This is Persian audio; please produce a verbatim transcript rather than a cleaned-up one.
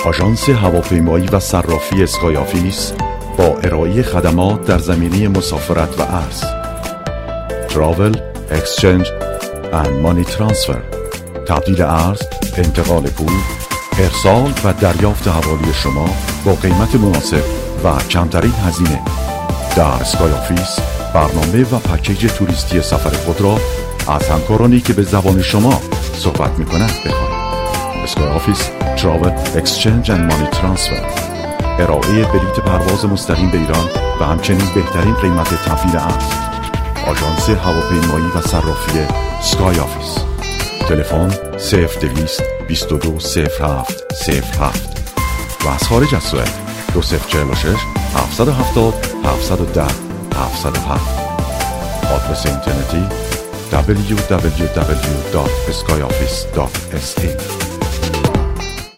آژانس هواپیمایی و صرافی اسکای آفیس با ارائه خدمات در زمینه مسافرت و ارز، Travel, Exchange and Money Transfer، تبدیل ارز، انتقال پول، ارسال و دریافت حوالی شما با قیمت مناسب و کمترین هزینه. در اسکای آفیس برنامه و پکیج توریستی سفر خود را از همکارانی که به زبان شما صحبت می‌کنند بخوانید. اسکای آفیس Travel, Exchange and Money Transfer، ارائه بلیط پرواز مستقیم به ایران و همچنین بهترین قیمت تبدیل ارز. آژانس هواپیمایی و صرافی اسکای آفیس. تلفن صفر دویست بیست و دو صفر هفت صفر هفت و از خارج از سوئد دو صفر چهار شش هفت هفت صفر هفت یک صفر هفت صفر هفت. آدرس اینترنتی دبلیو دبلیو دبلیو دات اسکای آفیس دات اس ای.